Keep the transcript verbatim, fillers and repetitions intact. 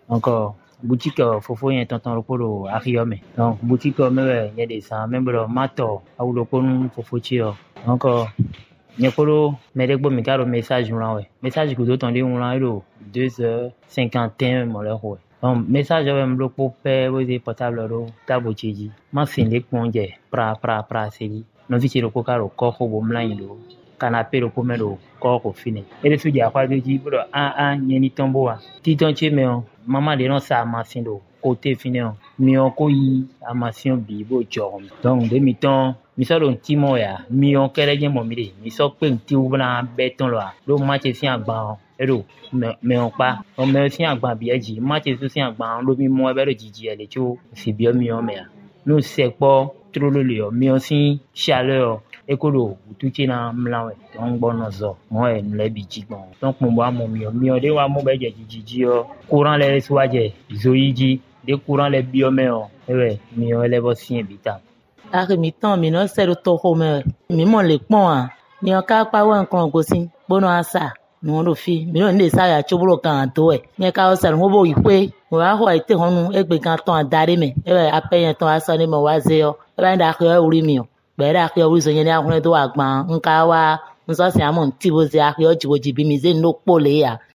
encore boutique fofo yen tonton lokolo ariome donc boutique me y a des ça même le mato au lokonu fofo chio encore nyekolo medegbo mi karo message un ouais message que d'autres dit un là deux heures cinquante et un mo le ho donc message même le pour faire vous portable lo tabo chiji ma fin de konje pra pra pra segi no vi chiro ko karo ko ko bo mlan lo canapé le comme le corps au fini et le fudi akwa de ji bro ah ah nyeni tombo wa ti ton che me on maman de non ça ma fin do côté fini on mi on ko yi amation bi bo jom donc de mi ton mi so don ti mo ya mi on kere je mo mi de mi so pe ti u bla beton lo lo match fi agba ero me on pa on me fi agba bi eji match so fi agba lo mi mo e be lo jiji e le cho fi bi o mi on me ya no se po trop le le mi on si chaleur ekolo tuti na mlawe donc bon zo mo e le bi jigbon donc mo wa mo mi o mi o de wa mo be je jiji o courant le soaje zoyiji de courant le biome o ewe mi o le bo sin bita ari mi tan mi no se ro to ho me mi mo le pon a ni o ka pa wa nkan go sin bono asa no ro fi mi no le sa ya choburo kan to e mi ka o se mo bo ipe mo wa ho ite honu egbe kan ton adare me ewe apeyen ton asa ni mo wa ze o e da ko ori mi o bẹ̀rẹ̀ àkè orí ìsọ̀yẹn ní ahọ́n tó wà gbọ́n ń ká wá ń sọ́sìn àmọ́ tí bó ṣe àkè ọjì wojì bí mi ṣe ń lò pò léyà.